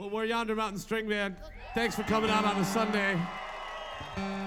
But we're Yonder Mountain String Band. Thanks for coming out on a Sunday.